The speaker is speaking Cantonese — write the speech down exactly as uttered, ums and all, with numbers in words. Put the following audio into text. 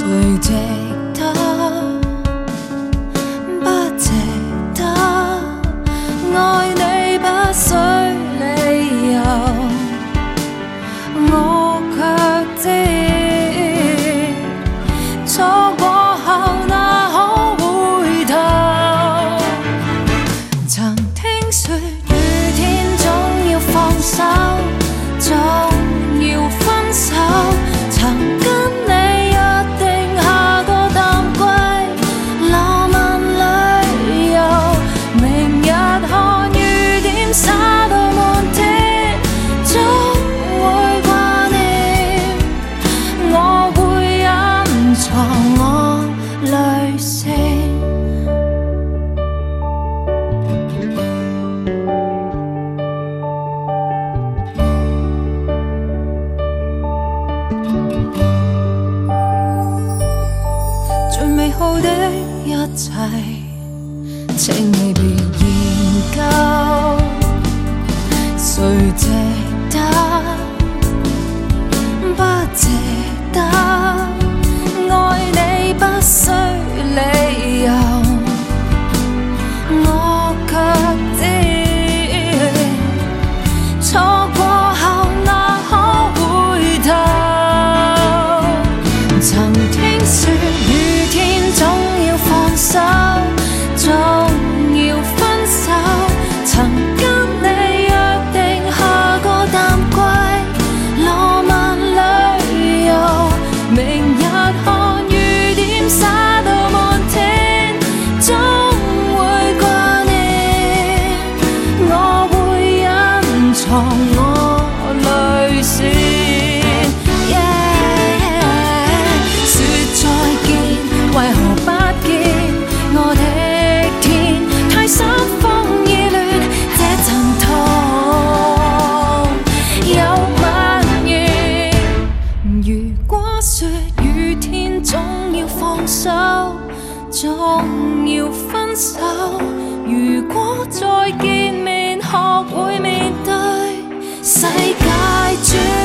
谁值得？不值得？爱你不需理由，我却知错过後哪可回頭？曾聽說雨天總要放手，總要分手。曾跟你約定下個淡季浪漫旅遊，明日看雨點灑到滿天，總會掛念，我會隱藏我淚腺。最美好的一切，請你別研究，誰值得？不值得？愛你不需理由，我卻知錯過後哪可回頭？曾聽說雨天總要放手，總要分手。曾跟你約定下個淡季浪漫旅遊，明日看雨點灑到滿天，總會掛念，我會隱藏我淚腺。為何不見我的天太濕風意亂，這陣痛有蔓延。如果說雨天總要放手，總要分手，如果再見面學會面對世界轉